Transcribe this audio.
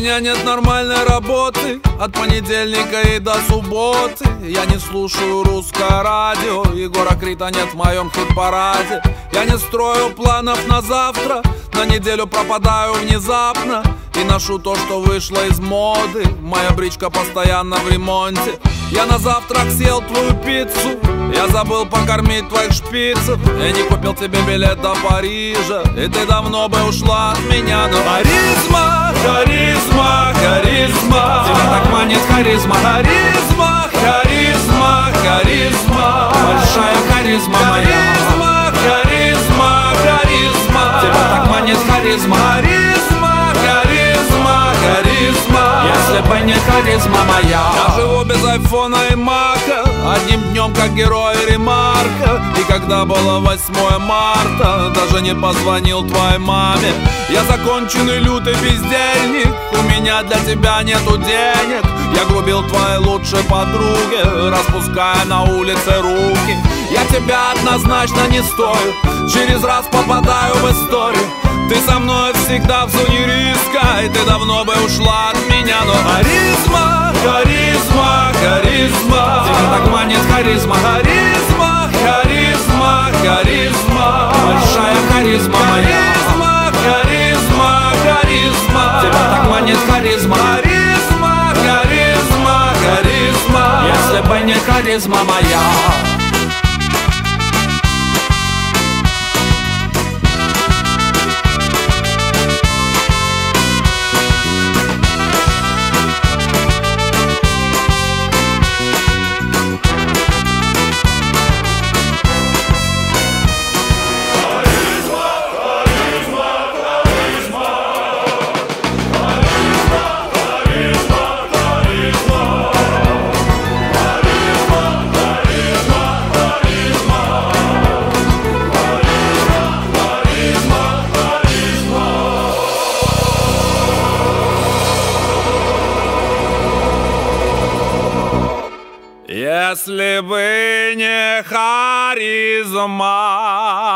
меня нет нормальной работы от понедельника и до субботы. Я не слушаю русское радио, Егора Крида нет в моем хит-параде. Я не строю планов на завтра, на неделю пропадаю внезапно и ношу то, что вышло из моды. Моя бричка постоянно в ремонте. Я на завтрак съел твою пиццу, я забыл покормить твоих шпицев. Я не купил тебе билет до Парижа, и ты давно бы ушла от меня. Но харизма, харизма, харизма, тебя так манит харизма. Харизма, харизма, харизма, большая харизма моя. Харизма, харизма, харизма, тебя так манит харизма. Харизма, харизма, харизма, если бы не харизма моя. Я живу без айфона и мака, одним днем как герой Ремарка. И когда было 8 марта, даже не позвонил твоей маме. Я законченный лютый бездельник, у меня для тебя нету денег. Я грубил твоей лучшей подруге, распуская на улице руки. Я тебя однозначно не стою, через раз попадаю в историю. Ты со мной всегда в зоне риска, и ты давно бы ушла от меня. Но харизма, харизма, харизма, тебя так манит харизма. Харизма, харизма, харизма, большая харизма моя. Харизма, харизма, харизма, тебя так манит харизма. Харизма, харизма, харизма, если бы не харизма моя. Если бы не харизма,